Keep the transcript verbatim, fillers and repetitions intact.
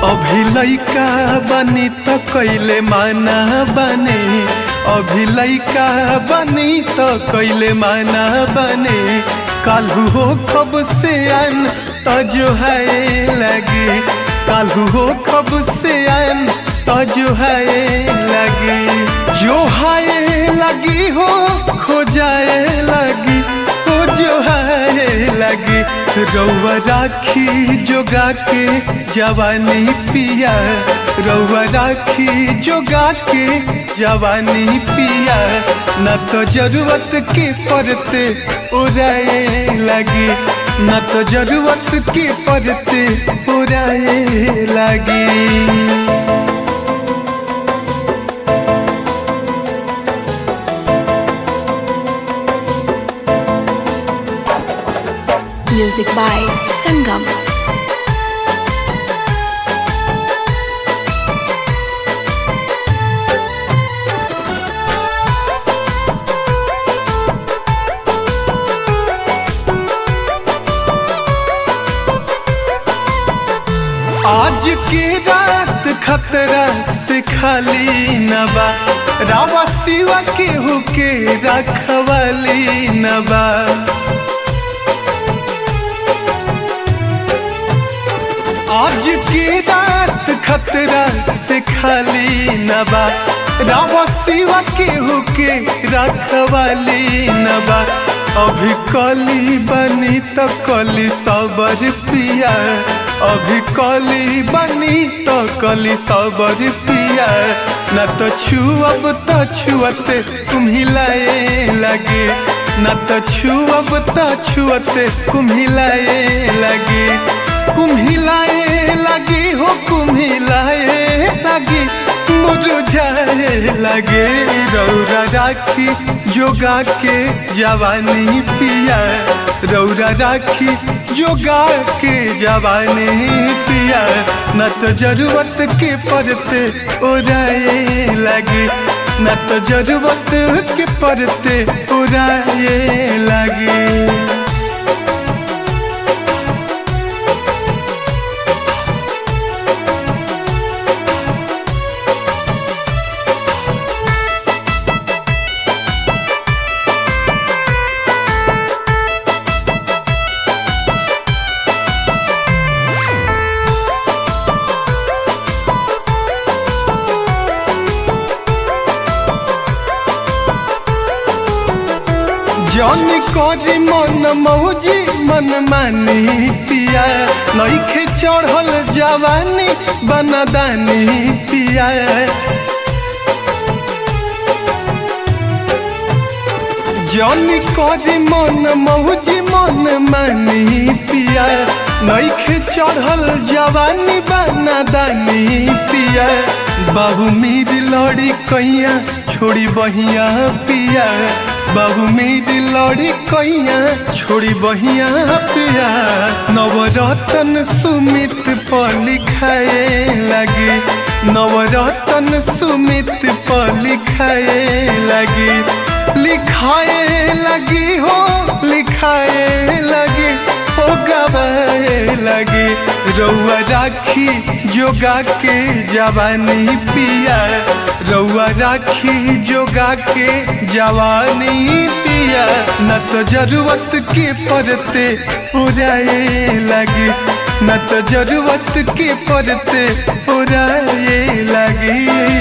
अभी लइका बनी तो कैले माना बने, अभी लइका बनी तो कैले माना बने, काल्हू हो कब से आन तो जो है लगे, काल्हू हो कब से आन तो जो है लगे, जो है लगी हो खो जाए लगी, हो जो है लगी। रउआ राखी जोगा के जवानी पिया, रउआ राखी जोगा के जवानी पिया, न तो जरूरत के पड़ते उड़ाए लगी, न तो जरूरत के पड़ते उड़ाए लगी। Music by Sangam. आज की रात खतरा से खाली नबा, रावा सिवा के हुके रखवाली नबा, आज की रात खतरा से खाली नबा, रावा सिवा के हुके रखवाली नबा। अभी कली बनी तो कली सबर पिया, अभी कली बनी तो कली सबर पिया, न तो छुअब तो छुअते कुम्हिलाए लगे, न तो छुअब तो छुअते कुम्हिलाए लगे, कुम्हिलाए लगी हो कुम्हिलाए लगी, मुरझाए लगे। रौरा राखी जोगा के जवानी पिया, रौरा राखी जोगा के जवानी पिया, न तो जरूरत के पड़ते उड़ाए लगे, न तो जरूरत के पड़ते उड़ाए लगे। जौनी करी मन मौजी मन मानी पिया, नइखे चढ़ल जवानी बनदानी पिया, जौनी करी मन मौजी मन मानी पिया, नइखे चढ़ल जवानी बनदानी पिया। बाबू मेरी लड़ी कैया छोड़ी बहिया पिया, बाबू मेरी लड़ी कैया छोड़ी बहिया पिया, नवरतन सुमित पर लिखाए लगी, नवरतन सुमित पर लिखाए लगी, लिखाए लगी हो लिखाए लगी, हो गवाए लगी। रउआ राखी जोगा के जवानी पिया, रउआ राखी जोगा के जवानी पिया, न तो जरूरत के पड़ते उड़ाए लगी, न तो जरूरत के पड़ते उड़ाए लगी।